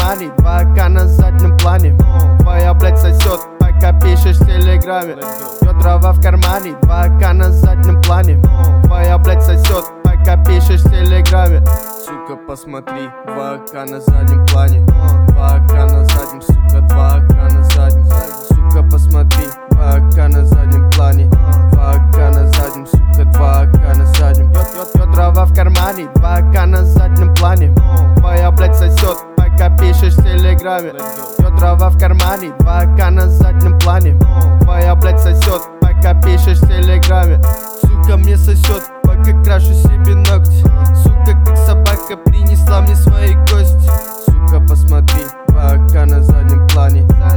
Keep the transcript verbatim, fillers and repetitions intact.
кармане, два ка на заднем плане. Твоя, блядь, сосет, пока пишешь в телеграме. Дрова в кармане, два ка на заднем плане. Твоя, блядь, сосет, пока пишешь в телеграме. Сука, посмотри, два ка на заднем плане. два ка на заднем, сука, два ка на заднем. Сука, посмотри, два ка на заднем плане. два ка на заднем, сука, два ка на заднем. Дрова в кармане, два ка на заднем плане. Твоя, блядь, сосет, пока пишешь в телеграме. Дрова в кармане, два ка на заднем плане. Твоя, блядь, сосет, пока пишешь в телеграме. Сука, мне сосет, пока крашу себе ногти. Сука, как собака принесла мне свои гости. Сука, посмотри, два ка на заднем плане.